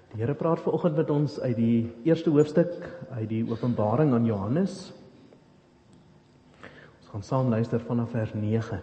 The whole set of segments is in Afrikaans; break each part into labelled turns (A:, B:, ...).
A: Die Here praat vanoggend met ons uit die eerste hoofstuk, uit die Openbaring aan Johannes. Ons gaan saam luister vanaf vers 9.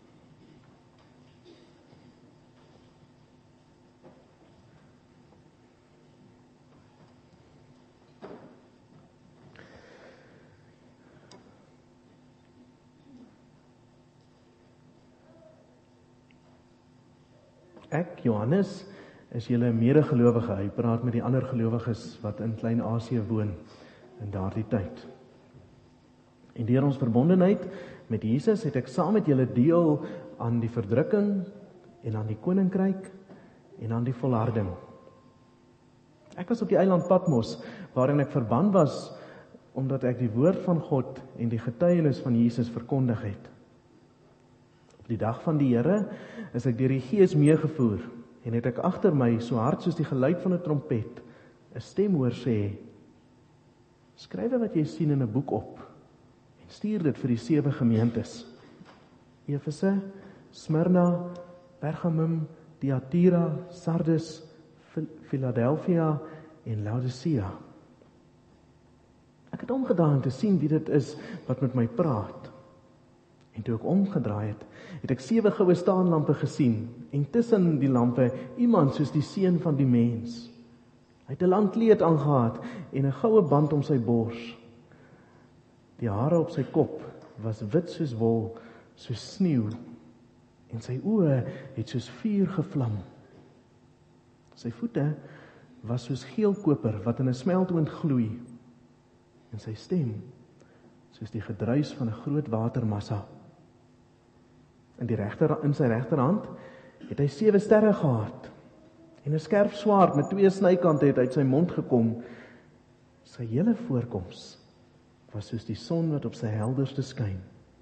A: Ek, Johannes, is julle medegelowige. Hy praat met die ander gelowiges wat in Klein-Asië woon in daardie tyd. En deur ons verbondenheid met Jesus het ek saam met julle deel aan die verdrukking en aan die koninkryk en aan die volharding. Ek was op die eiland Patmos waarin ek verban was omdat ek die woord van God en die getuienis van Jesus verkondig het. Op die dag van die Here is ek deur die Gees meegevoer en het ek agter my, so hard soos die geluid van 'n trompet, 'n stem hoor sê: skryf wat jy sien in 'n boek op en stuur dit vir die 7 gemeentes: Efese, Smyrna, Pergamum, Thyatira, Sardes, Philadelphia en Laodicea. Ek het omgedraai om te sien wie dit is wat met my praat. En toe ek omgedraai het ek 7 goue staanlampe gesien, en tussen die lampe iemand soos die seun van die mens. Hy het 'n lang kleed aangehad en 'n goue band om sy bors. Die hare op sy kop was wit soos wol, soos sneeu, en sy oë het soos vuur gevlam. Sy voete was soos geel koper wat in 'n smeltoond gloei, en sy stem soos die gedruis van 'n groot watermassa. In sy regterhand het hy 7 sterre gehad, en 'n skerp swaard met 2 snykante het uit sy mond gekom. Sy hele voorkoms was soos die son wat op sy helderste skyn.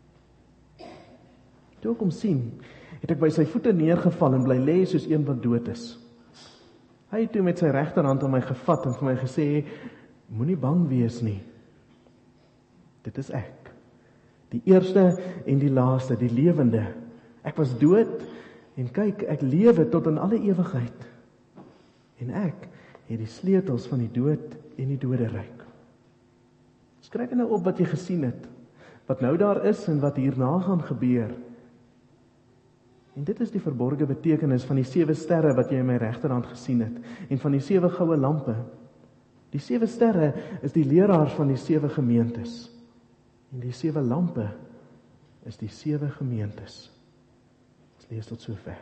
A: Toe ek hom sien, het ek by sy voete neergeval en bly lê soos een wat dood is. Hy het toe met sy regterhand aan my gevat en vir my gesê: moenie bang wees nie. Dit is ek, die eerste en die laaste, die lewende. Ek was dood, en kyk, ek lewe tot in alle ewigheid. En ek het die sleutels van die dood en die doderyk. Skryf nou op wat jy gesien het, wat nou daar is en wat hierna gaan gebeur. En dit is die verborgde betekenis van die 7 sterre wat jy in my regterhand gesien het, en van die 7 goue lampe. Die 7 sterre is die leraars van die 7 gemeentes, en die 7 lampe is die 7 gemeentes. Ons lees tot sover.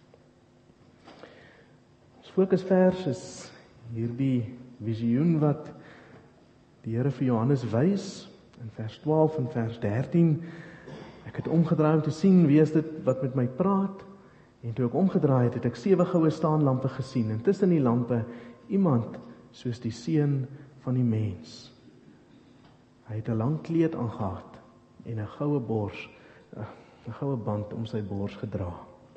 A: Ons fokusvers is hierdie visioen wat die Here vir Johannes wys in vers 12 en vers 13. Ek het omgedraai om te sien wie is dit wat met my praat, en toe ek omgedraai het ek 7 goue staanlampe gesien, en tussen die lampe iemand soos die seun van die mens. Hy het 'n lang kleed aangehad en 'n goue bors, 'n goue band om sy bors gedra.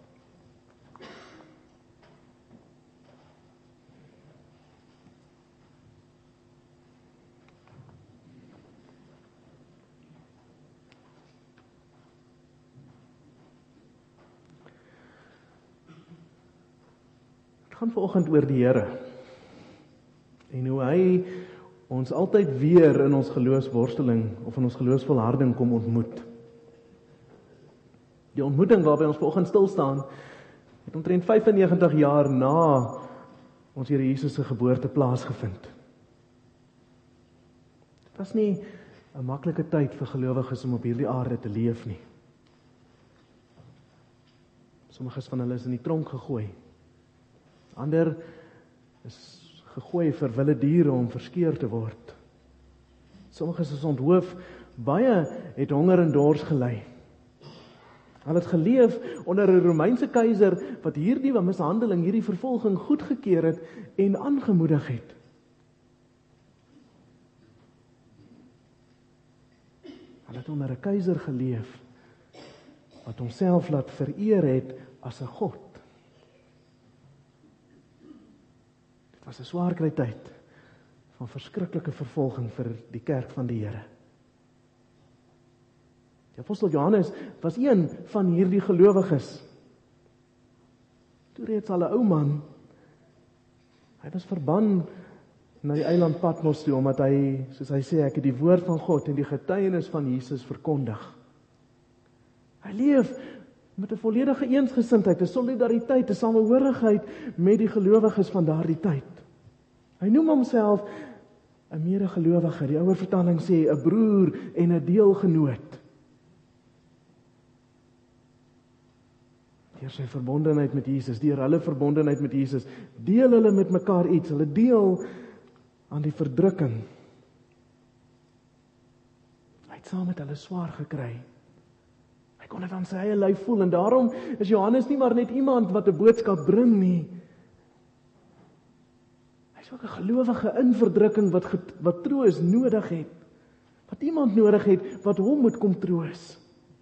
A: Het gaan vanoggend oor die Here en hoe hy ons altyd weer in ons geloofsworsteling of in ons geloofsvolharding kom ontmoet. Die ontmoeting waarby ons vanoggend stil staan, het omtrent 95 jaar na ons Here Jesus se geboorte plaasgevind. Dit was nie 'n maklike tyd vir gelowiges om op hierdie aarde te leef nie. Sommiges van hulle is in die tronk gegooi. Ander is gegooi vir wilde diere om verskeur te word. Sommiges is onthoof, baie het honger en dors gely. Hulle het geleef onder 'n Romeinse keiser wat hierdie mishandeling, hierdie vervolging goedgekeur het en aangemoedig het. Hulle het onder 'n keiser geleef wat homself laat vereer het as 'n god. Dit was 'n swaar kry tyd van verskriklike vervolging vir die kerk van die Here. Die apostel Johannes was een van hierdie gelowiges. Toe reeds al 'n ou man, Hy was verban na die eiland Patmos toe, omdat hy, soos hy sê, ek het die woord van God en die getuienis van Jesus verkondig. Hy leef met 'n volledige eensgesindheid, 'n solidariteit, 'n samehorigheid met die gelowiges van daardie tyd. Hy noem homself 'n medegelowige. Die ouer vertaling sê 'n broer en 'n deelgenoot. Deur sy verbondenheid met Jesus, deur hulle verbondenheid met Jesus, deel hulle met mekaar iets. Hulle deel aan die verdrukking. Hy het saam met hulle swaar gekry. Hy kon dit aan sy eie lyf voel, en daarom is Johannes nie maar net iemand wat 'n boodskap bring nie. Hy is ook 'n gelowige in verdrukking wat troos nodig het. Wat iemand nodig het wat hom moet kom troos.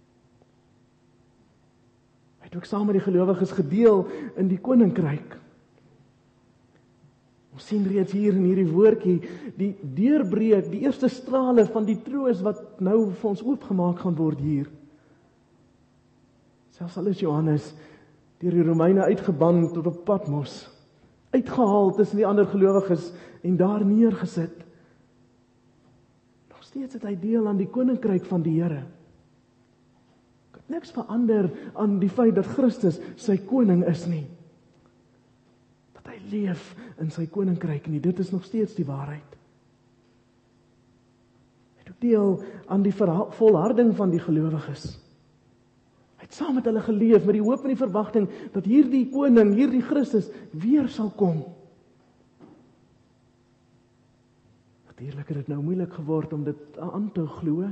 A: Hy het ook saam met die gelowiges gedeel in die koninkryk. Ons sien reeds hier in hierdie woordjie die deurbreek, die eerste strale van die troos wat nou vir ons oopgemaak gaan word hier. Selfs al is Johannes deur die Romeine uitgeban tot op Patmos, uitgehaal tussen die ander gelowiges en daar neergesit. Nog steeds het hy deel aan die koninkryk van die Here. Niks verander aan die feit dat Christus sy koning is nie. Dat hy leef in sy koninkryk nie, dit is nog steeds die waarheid. Hy het ook deel aan die volharding van die gelowiges. Hy het saam met hulle geleef met die hoop en die verwagting dat hierdie koning, hierdie Christus weer sal kom. Natuurlik het dit nou moeilik geword om dit aan te glo.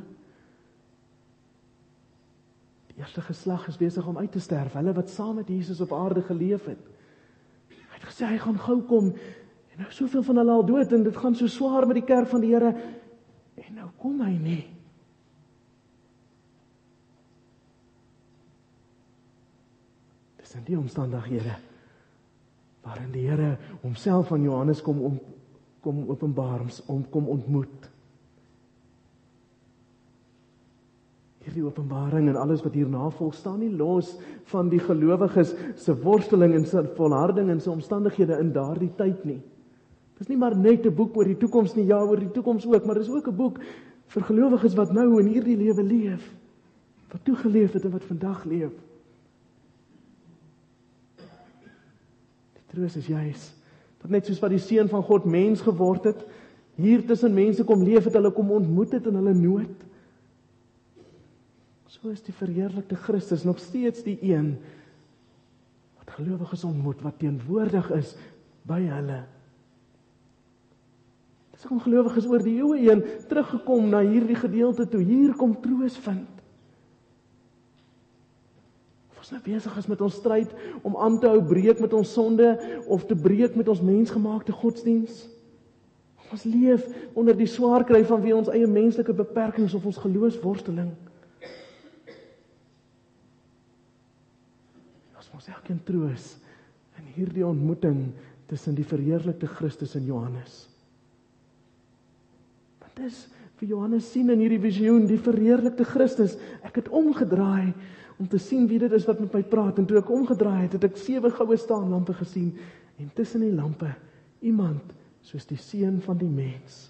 A: Die eerste geslag is besig om uit te sterf, hulle wat saam met Jesus op aarde geleef het. Hy het gesê hy gaan gou kom, en nou soveel van hulle al dood, en dit gaan so swaar met die kerk van die Here, en nou kom hy nie. Dis in die omstandighede, waarin die Here homself aan Johannes kom openbaar, kom ontmoet. Hierdie openbaring en alles wat hierna volg, staan nie los van die gelowiges se worsteling en se volharding en se omstandighede in daardie tyd nie. Dit is nie maar net 'n boek oor die toekoms nie, ja, oor die toekoms ook, maar dit is ook 'n boek vir gelowiges wat nou in hierdie lewe leef, wat toegeleef het en wat vandag leef. Die troos is juis dat net soos wat die Seun van God mens geword het, hier tussen mense kom leef het, hulle kom ontmoet het in hulle nood. So is die verheerlikte Christus nog steeds die een wat gelowiges ontmoet, wat teenwoordig is by hulle. Dis ook ongelowiges oor die eeue heen teruggekom na hierdie gedeelte toe, hier kom troos vind. Of ons nou besig is met ons stryd om aan te hou breek met ons sonde, of te breek met ons mensgemaakte godsdiens. Of ons leef onder die swaar kry vanweë ons eie menslike beperkings of ons geloofsworsteling. Ons elkeen troos in hierdie ontmoeting tussen die verheerlikte Christus en Johannes. Wat is vir Johannes sien in hierdie visioen, die verheerlikte Christus? Ek het omgedraai om te sien wie dit is wat met my praat, en toe ek omgedraai het, het ek 7 goue staanlampe gesien, en tussen die lampe iemand soos die seun van die mens.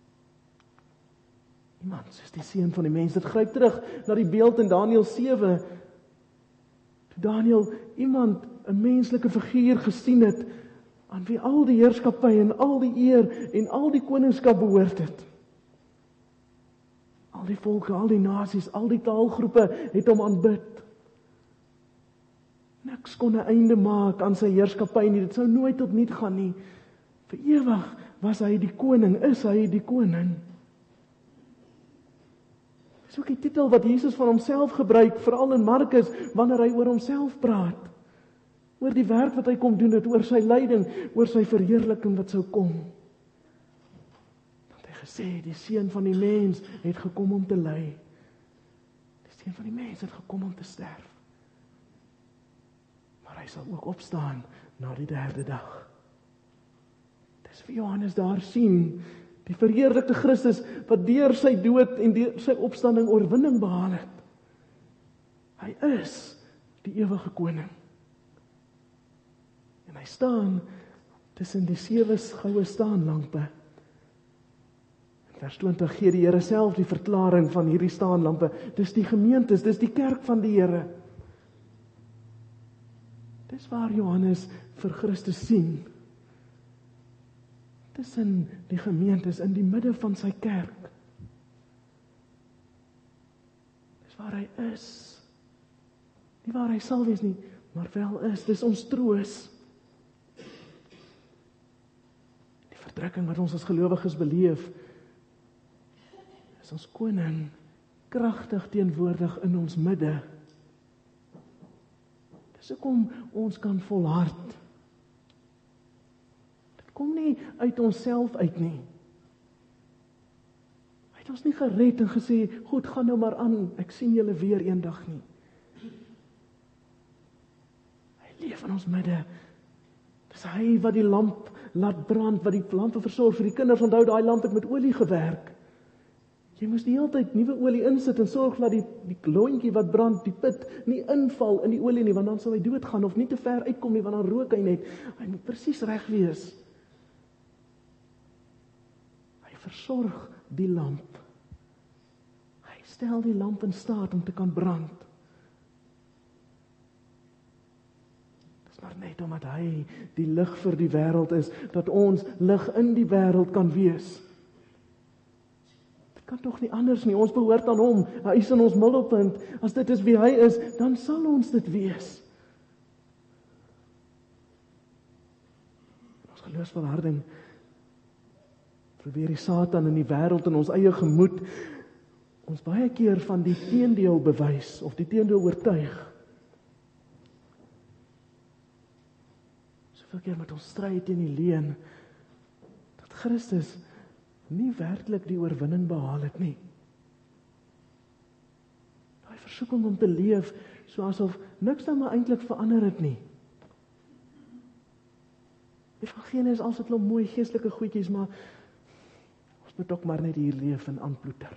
A: Iemand soos die seun van die mens. Dit gryp terug na die beeld in Daniël 7, toe Daniël iemand, 'n menslike figuur gesien het, aan wie al die heerskappy en al die eer en al die koningskap behoort het. Al die volke, al die nasies, al die taalgroepe het hom aanbid. Niks kon 'n einde maak aan sy heerskappy nie, dit sou nooit tot niet gaan nie. Vir ewig was hy die koning, is hy die koning. Dis ook die titel wat Jesus van homself gebruik, veral in Markus, wanneer hy oor homself praat. Oor die werk wat hy kom doen het, oor sy lyding, oor sy verheerliking wat sou kom. Dat hy gesê, die seun van die mens het gekom om te ly. Die seun van die mens het gekom om te sterf. Maar hy sal ook opstaan na die 3de dag. Dis vir Johannes daar sien, die verheerlikte Christus, wat deur sy dood en deur sy opstanding oorwinning behaal het. Hy is die ewige koning. En hy staan tussen die 7 goue staanlampe. In vers 20 gee die Here self die verklaring van hierdie staanlampe. Dis die gemeentes, dis die kerk van die Here. Dis waar Johannes vir Christus sien. Tussen die gemeentes, in die midde van sy kerk. Dis waar hy is. Nie waar hy sal wees nie, maar wel is. Dis ons troos. Die verdrukking wat ons as gelowiges beleef, is ons koning kragtig teenwoordig in ons midde. Dis hoekom ons kan volhard. Dit kom nie uit onsself uit nie. Hy het ons nie gered en gesê, goed, gaan nou maar aan, ek sien julle weer eendag nie. Hy leef in ons midde. Dis hy wat die lamp laat brand, wat die lampe versorg vir die kinders. Onthou, daai lamp het met olie gewerk. Jy moes die hele tyd nuwe olie insit en sorg dat die lontjie wat brand, die pit, nie inval in die olie nie, want dan sal hy doodgaan, of nie te ver uitkom nie, want dan rook hy net. Hy moet presies reg wees. Hy versorg die lamp. Hy stel die lamp in staat om te kan brand. Dis maar net omdat hy die lig vir die wêreld is, dat ons lig in die wêreld kan wees. Kan tog nie anders nie, ons behoort aan hom, hy is in ons middelpunt, as dit is wie hy is, dan sal ons dit wees. Ons geloofsvolharding probeer die Satan in die wêreld en ons eie gemoed ons baie keer van die teendeel bewys, of die teendeel oortuig. Soveel keer met ons stry teen die leuen, dat Christus nie werklik die oorwinning behaal het nie. Daai versoeking om te leef, soos of niks dan maar eintlik verander het nie. Evangelie is altyd wel mooi geestelike goedjies, maar ons moet ook maar net hier leef en aanploeter.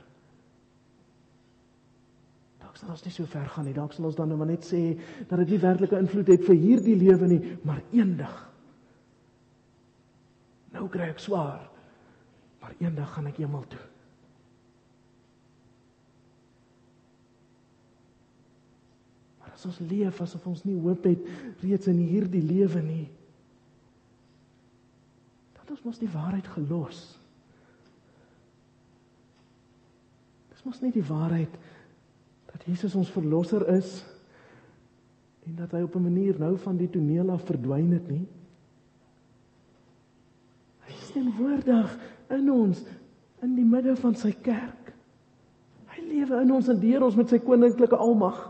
A: Dalk sal ons nie so ver gaan nie, dalk sal ons dan maar net sê, dat dit nie werklike invloed het vir hierdie lewe nie, maar eendag. Nou kry ek swaar, maar eendag gaan ek hemel toe. Maar as ons leef asof ons nie hoop het reeds in hierdie lewe nie, dan het ons mos die waarheid gelos. Dis mos nie die waarheid dat Jesus ons verlosser is en dat hy op 'n manier nou van die toneel af verdwyn het nie. Hy is teenwoordig in ons, in die midde van sy kerk. Hy lewe in ons en deur ons met sy koninklike almag.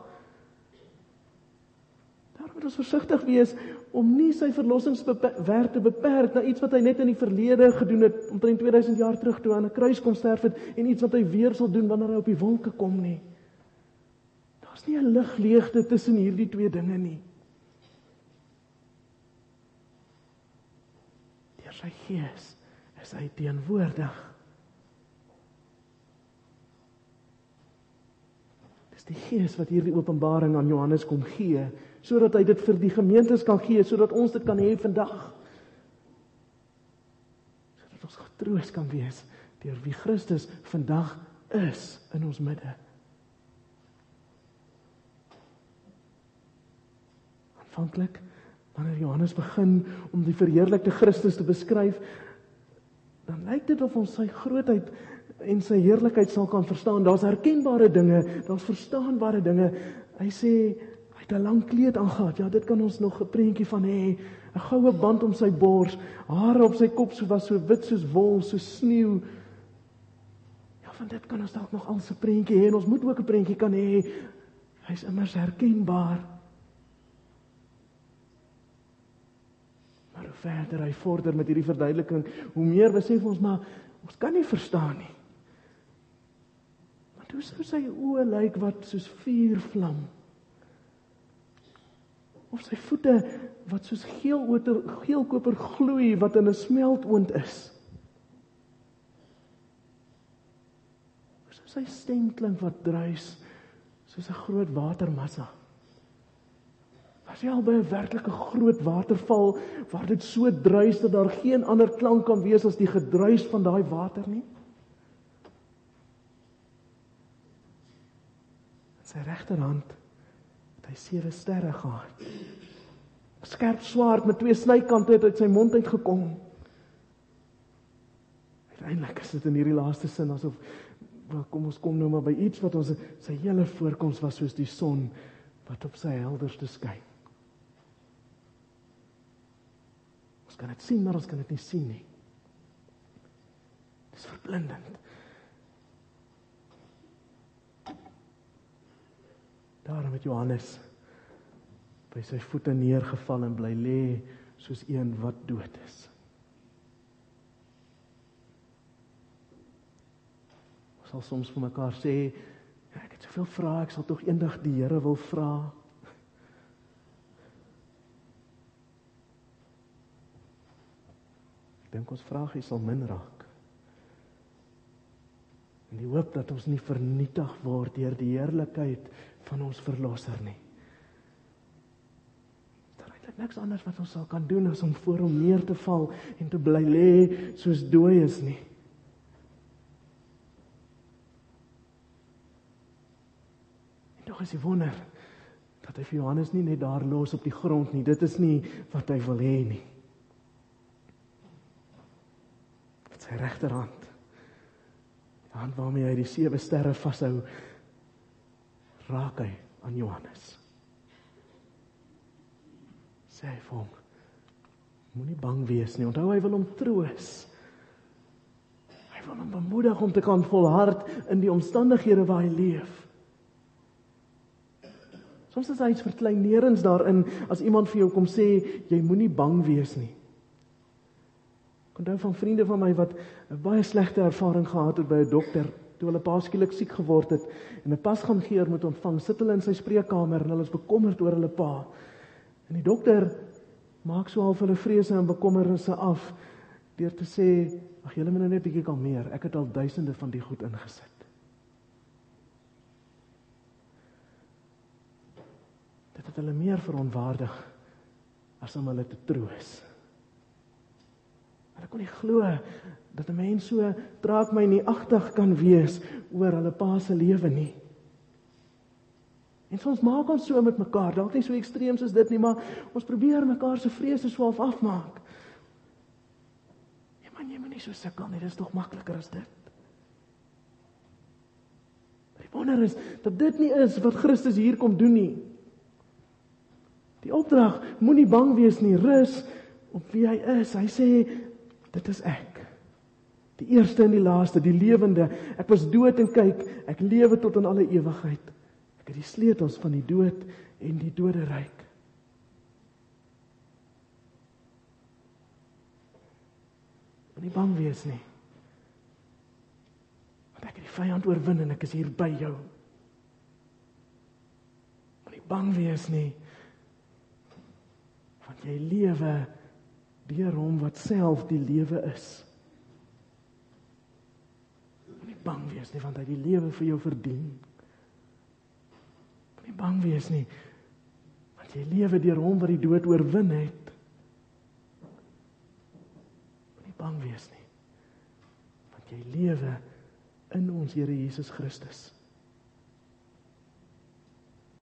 A: Daarom moet ons versigtig wees om nie sy verlossingswerk te beperk na iets wat hy net in die verlede gedoen het, omtrent 2000 jaar terug toe aan 'n kruis kom sterf het, en iets wat hy weer sal doen wanneer hy op die wolke kom nie. Daar's nie 'n ligleegte tussen hierdie twee dinge nie. Deur sy Gees is hy teenwoordig. Dis die Gees wat hierdie openbaring aan Johannes kom gee, sodat hy dit vir die gemeentes kan gee, sodat ons dit kan hê vandag. Sodat ons getroos kan wees deur wie Christus vandag is in ons midde. Aanvanklik, wanneer Johannes begin om die verheerlikte Christus te beskryf, dan lyk dit of ons sy grootheid en sy heerlikheid sal kan verstaan. Daar's herkenbare dinge, daar's verstaanbare dinge. Hy sê, hy het 'n lang kleed aangetree. Ja, dit kan ons nog 'n prentjie van hê. 'n Goue band om sy bors, hare op sy kop was so wit soos wol, so sneeu. Ja, van dit kan ons dalk nog al 'n prentjie hê, en ons moet ook 'n prentjie kan hê. Hy's immers herkenbaar. Maar hoe verder hy vorder met hierdie verduideliking, hoe meer besef ons, maar ons kan nie verstaan nie. Want hoe sou sy oë lyk wat soos vuurvlam? Of sy voete wat soos geelkoper gloei wat in 'n smeltoond is? Hoe sou sy stem klink wat druis soos 'n groot watermassa? As jy al by 'n werklike groot waterval, waar dit so druis dat daar geen ander klank kan wees as die gedruis van daai water nie? In sy regterhand het hy 7 sterre gehad. 'n Skerp swaard met 2 snykante het uit sy mond uitgekom. Uiteindelik is dit in hierdie laaste sin asof, kom ons kom nou maar by iets wat ons, sy hele voorkoms was soos die son wat op sy helderste skyn. Ons kan dit sien, maar ons kan dit nie sien nie. Dit is verblindend. Daarom het Johannes by sy voete neergeval en bly lê soos een wat dood is. Ons sal soms vir mekaar sê, ek het soveel vrae, ek sal tog eendag die Here wil vra. Ek dink ons vrae sal min raak. En die hoop dat ons nie vernietig word deur die heerlikheid van ons verlosser nie. Daar is eintlik niks anders wat ons sal kan doen as om voor hom neer te val en te bly lê soos dooies nie. En tog is die wonder dat hy vir Johannes nie net daar los op die grond nie. Dit is nie wat hy wil hê nie. Met sy regterhand, die hand waarmee hy die 7 sterre vashou, raak hy aan Johannes. Sê hy vir hom, moenie bang wees nie. Onthou, hy wil hom troos. Hy wil hom bemoedig om te kan volhard in die omstandighede waar hy leef. Soms is daar iets verkleinerends daarin, as iemand vir jou kom sê, jy moenie bang wees nie. Ek onthou van vriende van my wat 'n baie slegte ervaring gehad het by 'n dokter, toe hulle pa skielik siek geword het, en 'n pasgaangeer moet ontvang, sit hulle in sy spreekkamer, en hulle is bekommerd oor hulle pa. En die dokter maak so half hulle vrese en bekommernisse af, deur te sê, ag, julle moet nou net 'n bietjie kalmeer, ek het al duisende van die goed ingesit. Dit het hulle meer verontwaardig, as om hulle te troos. Hulle kon nie glo, dat 'n mens so traag my nie agtig kan wees, oor hulle pa se lewe nie. En soms maak ons so met mekaar, dalk nie so ekstreem soos dit nie, maar ons probeer mekaar se vrese so afmaak. Ja man, jy moet nie so sukkel nie, dit is tog makliker as dit. Die wonder is, dat dit nie is wat Christus hier kom doen nie. Die opdrag, moenie bang wees nie, rus op wie hy is. Hy sê, dit is ek. Die eerste en die laaste, die lewende. Ek was dood en kyk, ek lewe tot in alle ewigheid. Ek het die sleutels van die dood en die doderyk. Moenie bang wees nie. Want ek het die vyand oorwin en ek is hier by jou. Moenie bang wees nie. Want jy lewe deur hom wat self die lewe is. Moenie bang wees nie, want hy die lewe vir jou verdien. Moenie bang wees nie, want jy lewe deur hom wat die dood oorwin het. Moenie bang wees nie, want jy lewe in ons Here Jesus Christus.